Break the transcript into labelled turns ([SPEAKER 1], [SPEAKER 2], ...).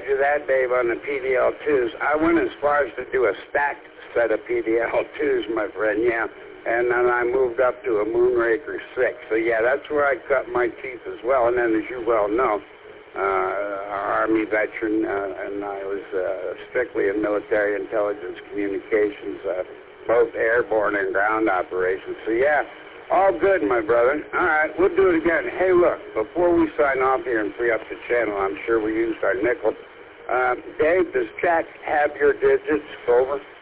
[SPEAKER 1] you that, Dave, on the PDL-2s. I went as far as to do a stacked set of PDL-2s, my friend, yeah. And then I moved up to a Moonraker 6. So, yeah, that's where I cut my teeth as well. And then, as you well know, Army veteran, and I was strictly in military intelligence communications, both airborne and ground operations. So, yeah, all good, my brother. All right, we'll do it again. Hey, look, before we sign off here and free up the channel, I'm sure we used our nickel. Dave, does chat have your digits? Over.